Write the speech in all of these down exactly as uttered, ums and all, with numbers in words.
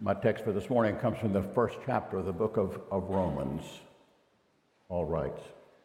My text for this morning comes from the first chapter of the book of, of Romans. Paul writes,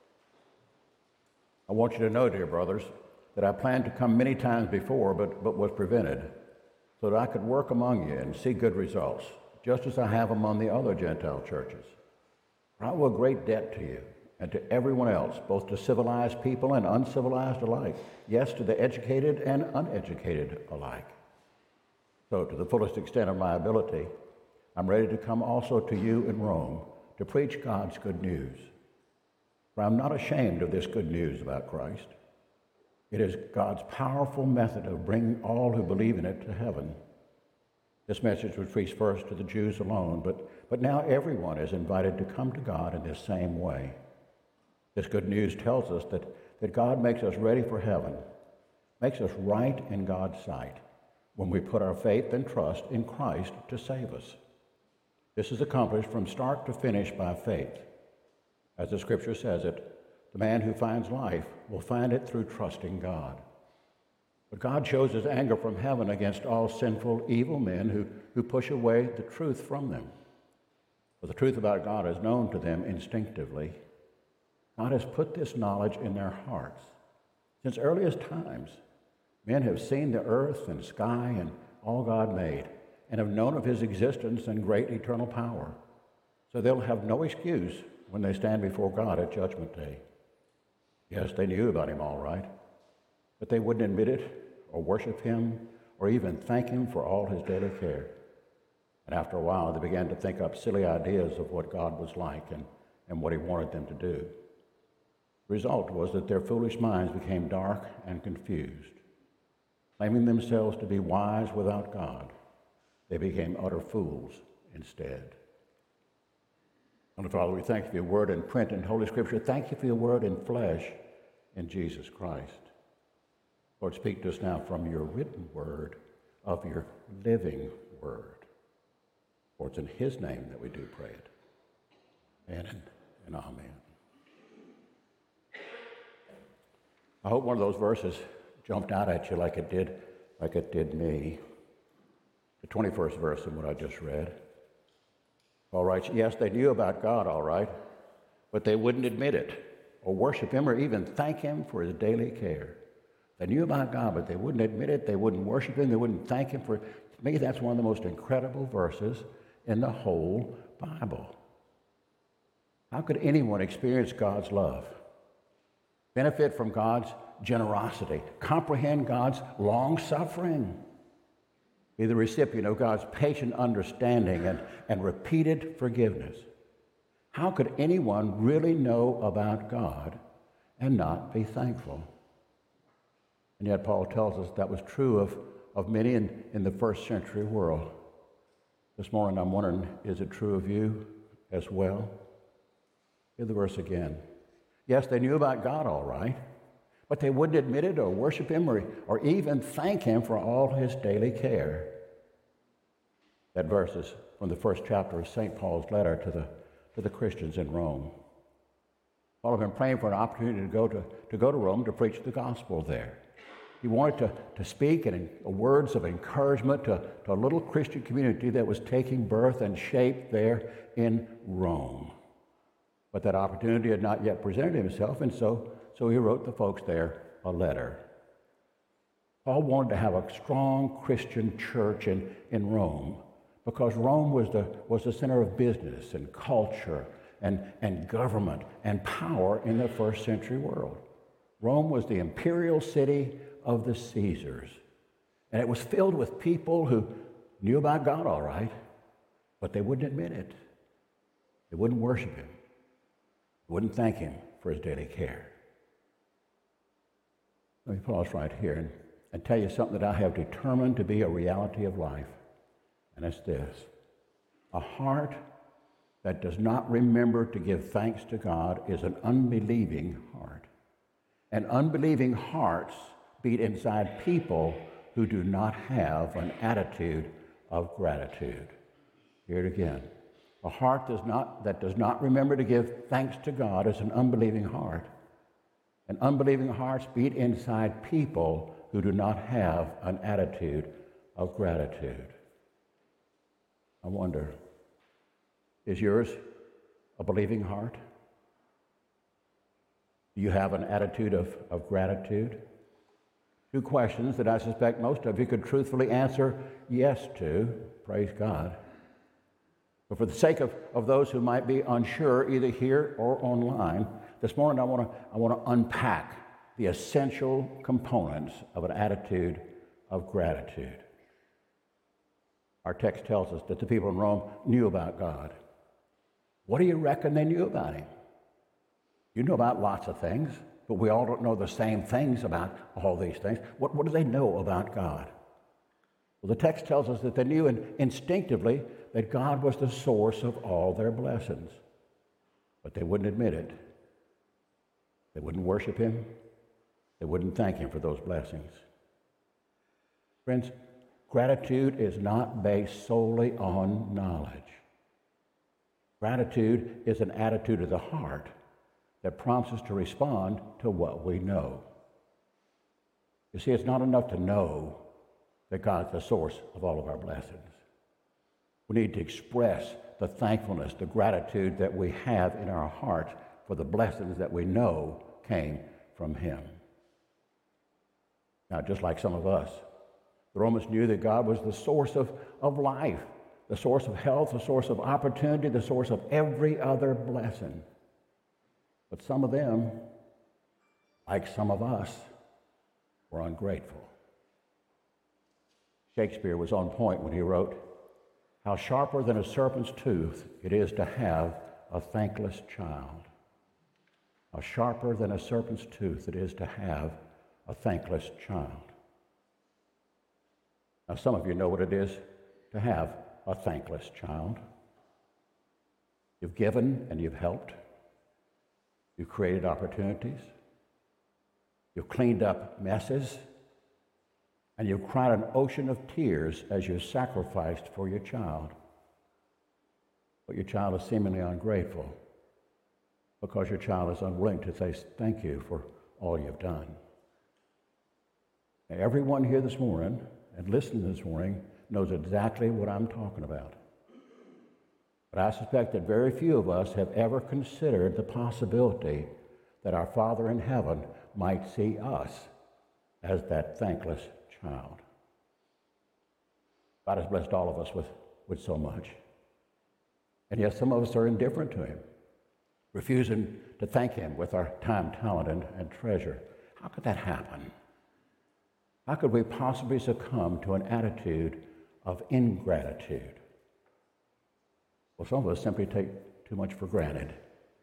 I want you to know, dear brothers, that I planned to come many times before, but, but was prevented, so that I could work among you and see good results, just as I have among the other Gentile churches. For I owe a great debt to you and to everyone else, both to civilized people and uncivilized alike, yes, to the educated and uneducated alike. So, to the fullest extent of my ability, I'm ready to come also to you in Rome to preach God's good news. For I'm not ashamed of this good news about Christ. It is God's powerful method of bringing all who believe in it to heaven. This message was preached first to the Jews alone, but, but now everyone is invited to come to God in this same way. This good news tells us that, that God makes us ready for heaven, makes us right in God's sight, when we put our faith and trust in Christ to save us. This is accomplished from start to finish by faith. As the scripture says it, the man who finds life will find it through trusting God. But God shows his anger from heaven against all sinful, evil men who, who push away the truth from them. For the truth about God is known to them instinctively. God has put this knowledge in their hearts. Since earliest times, men have seen the earth and sky and all God made, and have known of his existence and great eternal power. So they'll have no excuse when they stand before God at Judgment Day. Yes, they knew about him all right, but they wouldn't admit it or worship him or even thank him for all his daily care. And after a while, they began to think up silly ideas of what God was like and, and what he wanted them to do. The result was that their foolish minds became dark and confused. Claiming themselves to be wise without God, they became utter fools instead. Heavenly Father, we thank you for your word in print and Holy Scripture. Thank you for your word in flesh in Jesus Christ. Lord, speak to us now from your written word, of your living word. For it's in his name that we do pray it. Amen and amen. I hope one of those verses jumped out at you like it did, like it did me. The twenty-first verse in what I just read. Paul writes, yes, they knew about God, all right, but they wouldn't admit it or worship him or even thank him for his daily care. They knew about God, but they wouldn't admit it. They wouldn't worship him. They wouldn't thank him for it. To me, that's one of the most incredible verses in the whole Bible. How could anyone experience God's love, benefit from God's generosity, comprehend God's long-suffering, be the recipient of God's patient understanding and, and repeated forgiveness? How could anyone really know about God and not be thankful? And yet Paul tells us that was true of, of many in, in the first century world. This morning I'm wondering, is it true of you as well? Hear the verse again. Yes, they knew about God all right, but they wouldn't admit it or worship him or, or even thank him for all his daily care. That verse is from the first chapter of Saint Paul's letter to the, to the Christians in Rome. Paul had been praying for an opportunity to go to, to go to Rome to preach the gospel there. He wanted to, to speak in words of encouragement to, to a little Christian community that was taking birth and shape there in Rome. But that opportunity had not yet presented himself, and so, so he wrote the folks there a letter. Paul wanted to have a strong Christian church in, in Rome because Rome was the, was the center of business and culture and, and government and power in the first century world. Rome was the imperial city of the Caesars, and it was filled with people who knew about God all right, but they wouldn't admit it. They wouldn't worship him. They wouldn't thank him for his daily care. Let me pause right here and, and tell you something that I have determined to be a reality of life, and it's this. A heart that does not remember to give thanks to God is an unbelieving heart. And unbelieving hearts beat inside people who do not have an attitude of gratitude. Hear it again. A heart does not, that does not remember to give thanks to God is an unbelieving heart. And unbelieving hearts beat inside people who do not have an attitude of gratitude. I wonder, is yours a believing heart? Do you have an attitude of, of gratitude? Two questions that I suspect most of you could truthfully answer yes to. Praise God. But for the sake of, of those who might be unsure, either here or online, this morning I want to I want to unpack the essential components of an attitude of gratitude. Our text tells us that the people in Rome knew about God. What do you reckon they knew about him? You know about lots of things, but we all don't know the same things about all these things. What, what do they know about God? Well, the text tells us that they knew in, instinctively that God was the source of all their blessings, but they wouldn't admit it. They wouldn't worship him. They wouldn't thank him for those blessings. Friends, gratitude is not based solely on knowledge. Gratitude is an attitude of the heart that prompts us to respond to what we know. You see, it's not enough to know that God's the source of all of our blessings. We need to express the thankfulness, the gratitude that we have in our hearts for the blessings that we know came from him. Now, just like some of us, the Romans knew that God was the source of, of life, the source of health, the source of opportunity, the source of every other blessing. But some of them, like some of us, were ungrateful. Shakespeare was on point when he wrote, "How sharper than a serpent's tooth it is to have a thankless child. How sharper than a serpent's tooth it is to have a thankless child." Now, some of you know what it is to have a thankless child. You've given and you've helped. You've created opportunities. You've cleaned up messes. And you've cried an ocean of tears as you sacrificed for your child. But your child is seemingly ungrateful because your child is unwilling to say thank you for all you've done. Now, everyone here this morning and listening this morning knows exactly what I'm talking about. But I suspect that very few of us have ever considered the possibility that our Father in heaven might see us as that thankless child. God has blessed all of us with, with so much. And yet some of us are indifferent to him, refusing to thank him with our time, talent, and, and treasure. How could that happen? How could we possibly succumb to an attitude of ingratitude? Well, some of us simply take too much for granted.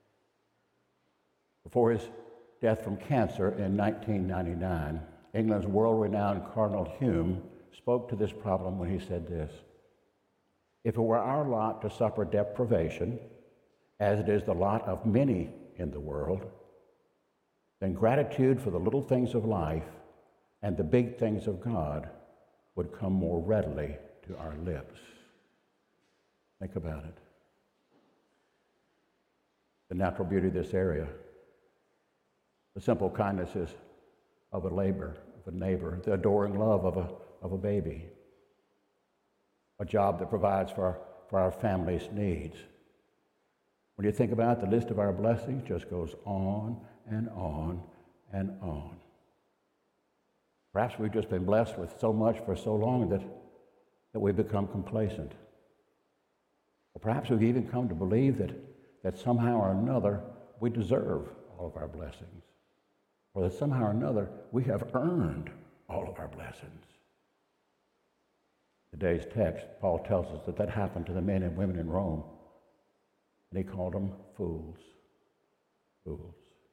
Before his death from cancer in nineteen ninety-nine, England's world-renowned Cardinal Hume spoke to this problem when he said this: "If it were our lot to suffer deprivation, as it is the lot of many in the world, then gratitude for the little things of life and the big things of God would come more readily to our lips." Think about it. The natural beauty of this area, the simple kindnesses of a labor, of a neighbor, the adoring love of a, of a baby, a job that provides for our, for our family's needs. When you think about it, the list of our blessings just goes on and on and on. Perhaps we've just been blessed with so much for so long that, that we've become complacent. Or perhaps we've even come to believe that, that somehow or another we deserve all of our blessings. Or that somehow or another we have earned all of our blessings. Today's text, Paul tells us that that happened to the men and women in Rome. And he called them fools. Fools.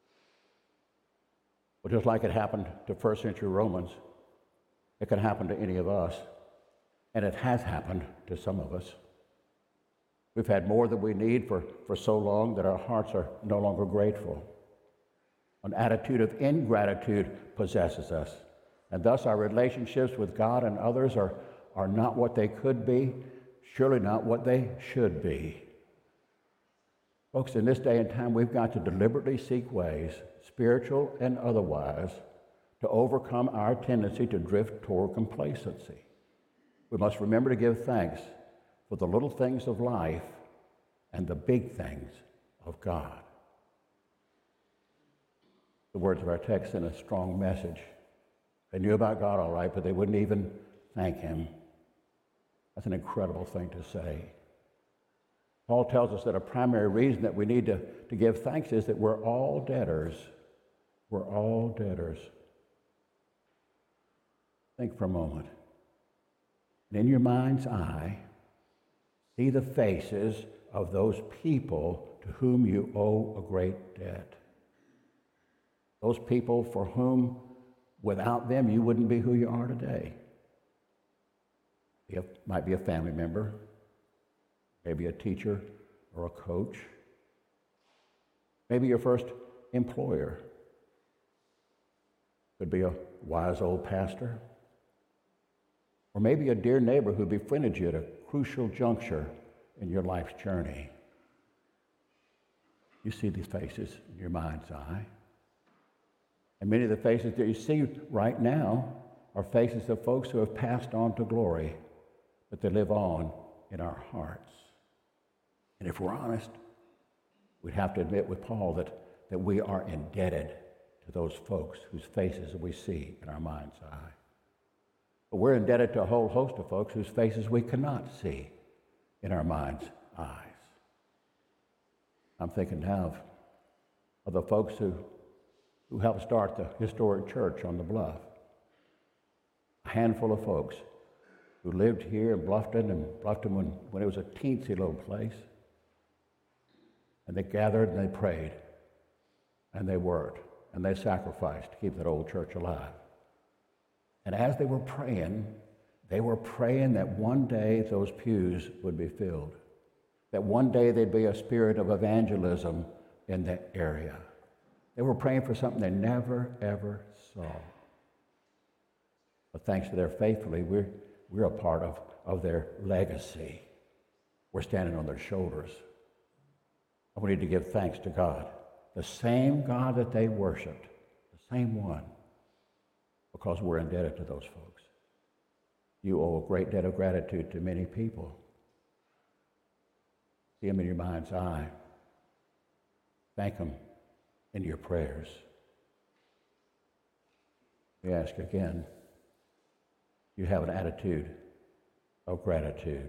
Well, just like it happened to first century Romans, it can happen to any of us. And it has happened to some of us. We've had more than we need for, for so long that our hearts are no longer grateful. An attitude of ingratitude possesses us. And thus our relationships with God and others are, are not what they could be, surely not what they should be. Folks, in this day and time, we've got to deliberately seek ways, spiritual and otherwise, to overcome our tendency to drift toward complacency. We must remember to give thanks for for the little things of life and the big things of God. The words of our text send a strong message. They knew about God all right, but they wouldn't even thank him. That's an incredible thing to say. Paul tells us that a primary reason that we need to, to give thanks is that we're all debtors. We're all debtors. Think for a moment. And in your mind's eye, see the faces of those people to whom you owe a great debt. Those people for whom, without them, you wouldn't be who you are today. It might be a family member, maybe a teacher or a coach, maybe your first employer. Could be a wise old pastor, or maybe a dear neighbor who befriended you at a crucial juncture in your life's journey. You see these faces in your mind's eye. And many of the faces that you see right now are faces of folks who have passed on to glory, but they live on in our hearts. And if we're honest, we'd have to admit with Paul that, that we are indebted to those folks whose faces we see in our mind's eye. But we're indebted to a whole host of folks whose faces we cannot see in our mind's eyes. I'm thinking now of, of the folks who, who helped start the historic church on the bluff. A handful of folks who lived here in Bluffton, and Bluffton when, when it was a teensy little place. And they gathered and they prayed, and they worked, and they sacrificed to keep that old church alive. And as they were praying, they were praying that one day those pews would be filled, that one day there'd be a spirit of evangelism in that area. They were praying for something they never, ever saw. But thanks to their faithfully, we're, we're a part of, of their legacy. We're standing on their shoulders. And we need to give thanks to God, the same God that they worshiped, the same one, because we're indebted to those folks. You owe a great debt of gratitude to many people. See them in your mind's eye. Thank them in your prayers. We ask again, you have an attitude of gratitude.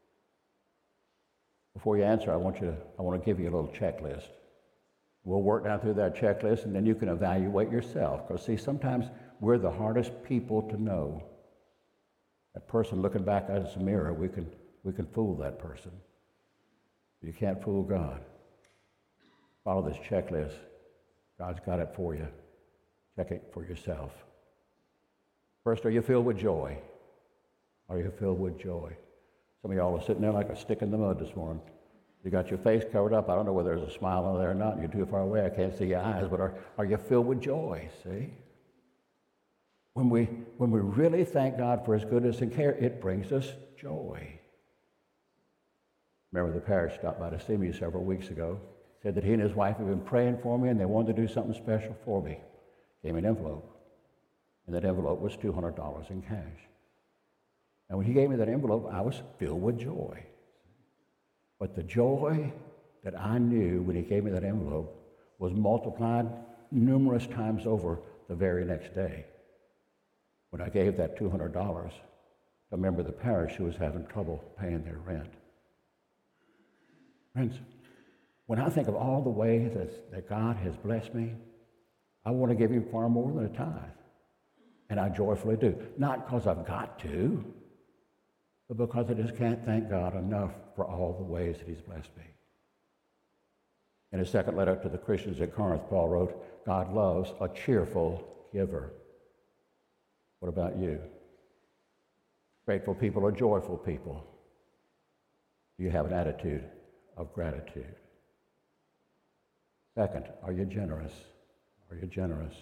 Before you answer, I want you to, I want to give you a little checklist. We'll work down through that checklist, and then you can evaluate yourself. Because see, sometimes we're the hardest people to know. That person looking back at us in the mirror, we can, we can fool that person. You can't fool God. Follow this checklist. God's got it for you. Check it for yourself. First, are you filled with joy? Are you filled with joy? Some of y'all are sitting there like a stick in the mud this morning. You got your face covered up. I don't know whether there's a smile on there or not. You're too far away. I can't see your eyes. But are, are you filled with joy? See? When we, when we really thank God for his goodness and care, it brings us joy. Remember the parish stopped by to see me several weeks ago. Said that he and his wife had been praying for me and they wanted to do something special for me. Gave me an envelope. And that envelope was two hundred dollars in cash. And when he gave me that envelope, I was filled with joy. But the joy that I knew when he gave me that envelope was multiplied numerous times over the very next day. When I gave that two hundred dollars to a member of the parish who was having trouble paying their rent. Friends, when I think of all the ways that, that God has blessed me, I want to give him far more than a tithe. And I joyfully do. Not because I've got to, but because I just can't thank God enough for all the ways that he's blessed me. In his second letter to the Christians at Corinth, Paul wrote, God loves a cheerful giver. What about you? Grateful people are joyful people. Do you have an attitude of gratitude? Second, are you generous? Are you generous?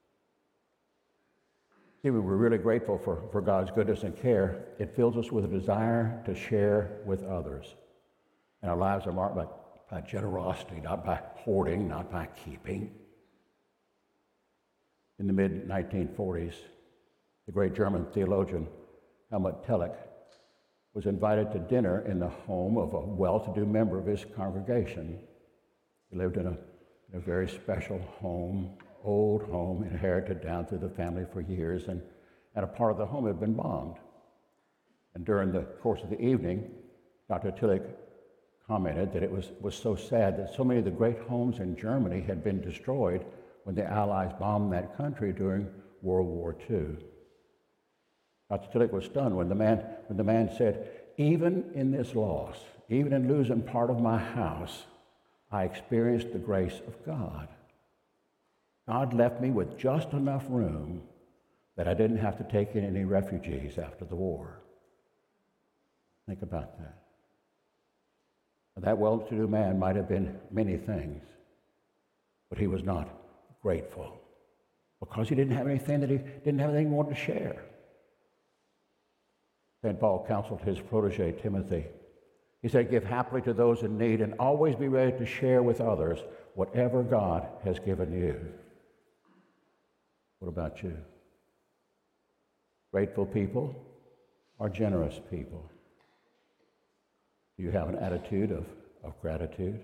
See, we were really grateful for, for God's goodness and care. It fills us with a desire to share with others. And our lives are marked by, by generosity, not by hoarding, not by keeping. In the mid nineteen forties, the great German theologian Helmut Tillich was invited to dinner in the home of a well-to-do member of his congregation. He lived in a, in a very special home, old home, inherited down through the family for years, and, and a part of the home had been bombed. And during the course of the evening, Doctor Tillich commented that it was, was so sad that so many of the great homes in Germany had been destroyed when the Allies bombed that country during World War Two. Doctor Tillich was stunned when the man, when the man said, even in this loss, even in losing part of my house, I experienced the grace of God. God left me with just enough room that I didn't have to take in any refugees after the war. Think about that. That well-to-do man might have been many things, but he was not grateful because he didn't have anything that he didn't have anything he wanted to share. Saint Paul counseled his protege, Timothy. He said, give happily to those in need and always be ready to share with others whatever God has given you. What about you? Grateful people are generous people. Do you have an attitude of, of gratitude?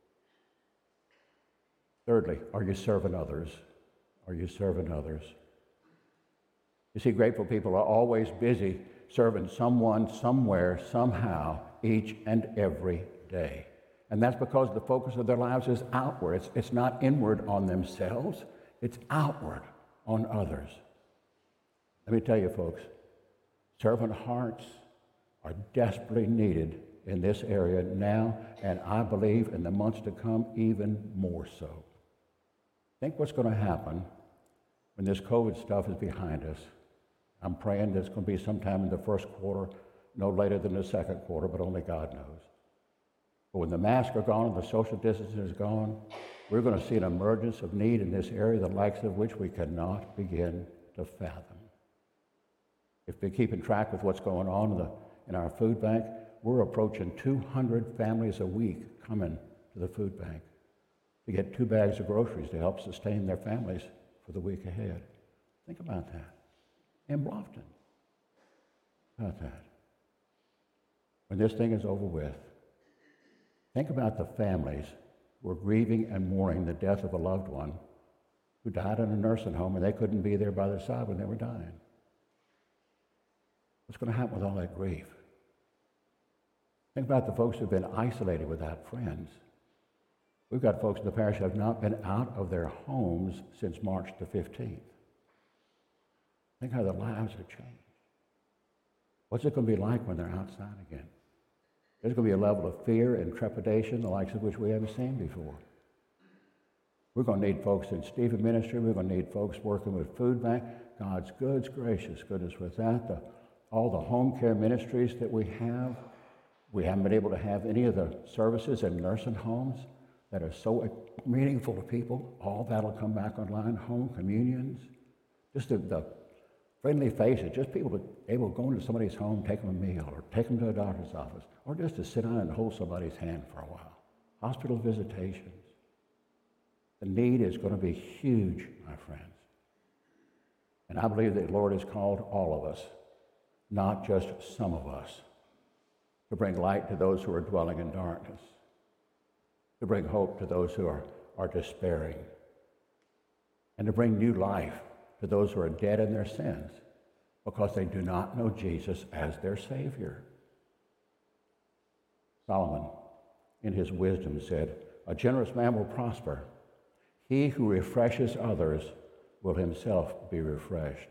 Thirdly, are you serving others? Are you serving others? You see, grateful people are always busy serving someone, somewhere, somehow, each and every day. And that's because the focus of their lives is outward. It's, it's not inward on themselves. It's outward on others. Let me tell you, folks, servant hearts are desperately needed in this area now, and I believe in the months to come even more so. Think what's going to happen when this COVID stuff is behind us. I'm praying that it's going to be sometime in the first quarter, no later than the second quarter, but only God knows. But when the masks are gone and the social distancing is gone, we're going to see an emergence of need in this area, the likes of which we cannot begin to fathom. If we're keeping track with what's going on in, the, in our food bank, we're approaching two hundred families a week coming to the food bank to get two bags of groceries to help sustain their families for the week ahead. Think about that. In Bluffton. About that. When this thing is over with, think about the families who are grieving and mourning the death of a loved one who died in a nursing home and they couldn't be there by their side when they were dying. What's going to happen with all that grief? Think about the folks who've been isolated without friends. We've got folks in the parish who have not been out of their homes since March the fifteenth. Think how their lives have changed. What's it going to be like when they're outside again? There's going to be a level of fear and trepidation, the likes of which we haven't seen before. We're going to need folks in Stephen ministry. We're going to need folks working with food bank. God's goods, gracious goodness with that. The, all the home care ministries that we have. We haven't been able to have any of the services in nursing homes that are so meaningful to people. All that'll come back online. Home communions. Just the, the friendly faces. Just people to, able to go into somebody's home, take them a meal, or take them to a doctor's office, or just to sit down and hold somebody's hand for a while. Hospital visitations. The need is going to be huge, my friends. And I believe that the Lord has called all of us, not just some of us, to bring light to those who are dwelling in darkness, to bring hope to those who are, are despairing, and to bring new life to those who are dead in their sins because they do not know Jesus as their Savior. Solomon, in his wisdom, said, "A generous man will prosper. He who refreshes others will himself be refreshed."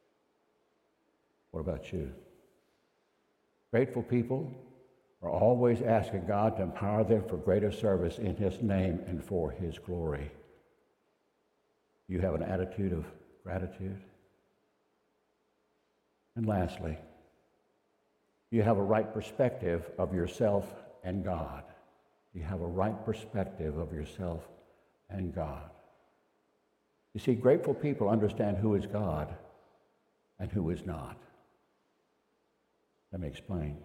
What about you? Grateful people are always asking God to empower them for greater service in His name and for His glory. You have an attitude of gratitude? And lastly, you have a right perspective of yourself and God. You have a right perspective of yourself and God. You see, grateful people understand who is God and who is not. Let me explain.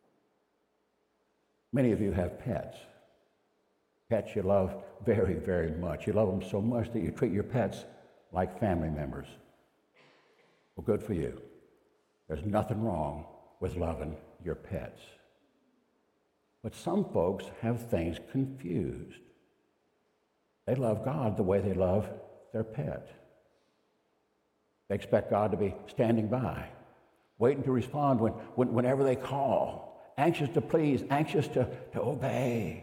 Many of you have pets. Pets you love very, very much. You love them so much that you treat your pets like family members. Well, good for you. There's nothing wrong with loving your pets. But some folks have things confused. They love God the way they love their pet. They expect God to be standing by, waiting to respond when, when, whenever they call, anxious to please, anxious to, to obey.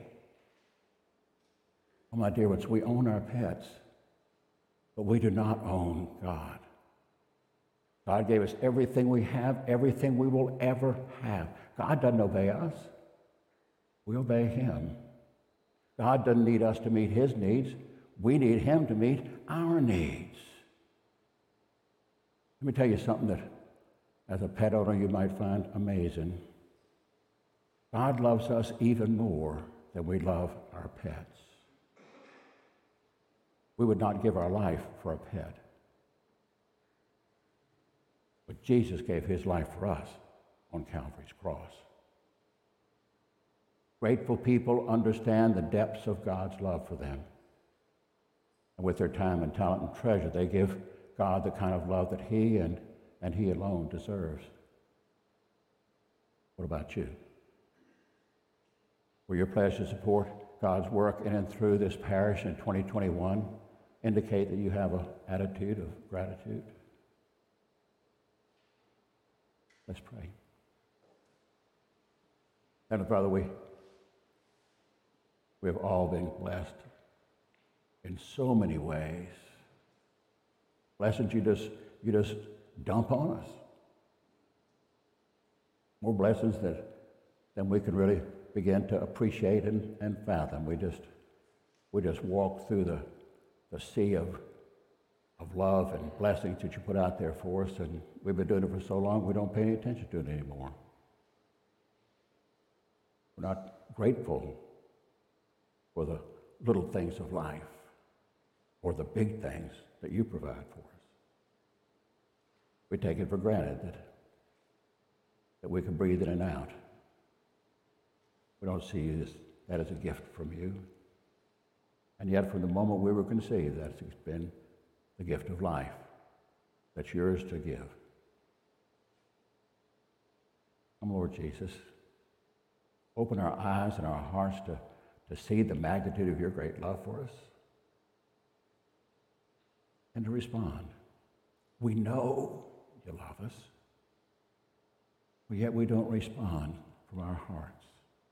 Oh, my dear ones, we own our pets, but we do not own God. God gave us everything we have, everything we will ever have. God doesn't obey us. We obey him. God doesn't need us to meet his needs. We need him to meet our needs. Let me tell you something that, as a pet owner, you might find amazing. God loves us even more than we love our pets. We would not give our life for a pet. But Jesus gave his life for us on Calvary's cross. Grateful people understand the depths of God's love for them. And with their time and talent and treasure, they give God the kind of love that he and, and he alone deserves. What about you? Will your pledge to support God's work in and through this parish in twenty twenty-one indicate that you have an attitude of gratitude? Let's pray. Heavenly Father, we, we have all been blessed in so many ways. Blessings you just, you just dump on us. More blessings that, than we can really begin to appreciate and, and fathom. We just, we just walk through the, the sea of, of love and blessings that you put out there for us, and we've been doing it for so long we don't pay any attention to it anymore. We're not grateful for the little things of life or the big things that you provide for us. We take it for granted that, that we can breathe in and out. We don't see this, that as a gift from you. And yet from the moment we were conceived, that's been the gift of life that's yours to give. Come, Lord Jesus, open our eyes and our hearts to, to see the magnitude of your great love for us and to respond. We know you love us, but yet we don't respond from our hearts.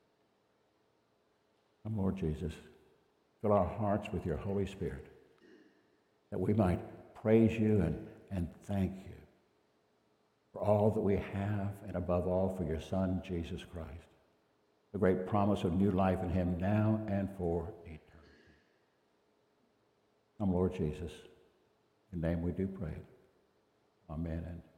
Come, Lord Jesus, fill our hearts with your Holy Spirit, that we might praise you and, and thank you for all that we have, and above all for your Son, Jesus Christ, the great promise of new life in him now and for eternity. Come, Lord Jesus, in your name we do pray. Amen. And